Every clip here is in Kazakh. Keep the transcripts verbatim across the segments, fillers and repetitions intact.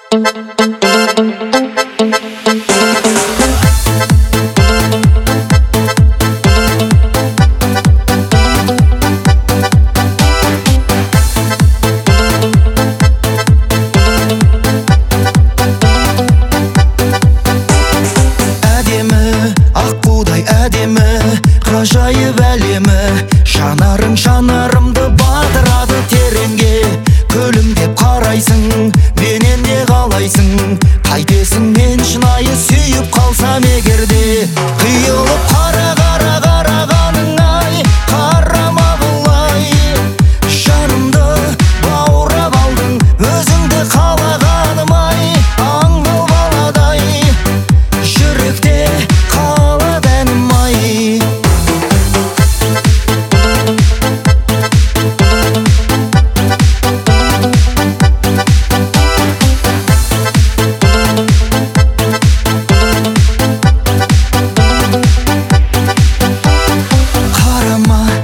Ғажайып әлемі, жанарың жанарымды батырады тереңге. Күлімдеп қарайсың, менен не қалайсың? Қайтесің мен шынайы сүйіп қалсам егерде? Қиылып қара қара қарағаның ай, қарама бұлай. Жанымды баурап алдың, өзіңді қалағаным ай. Аңғыл баладай, жүректе қалады әнім ай.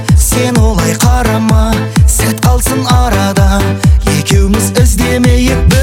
Сәт қалсын арада, екеуміз іздемейік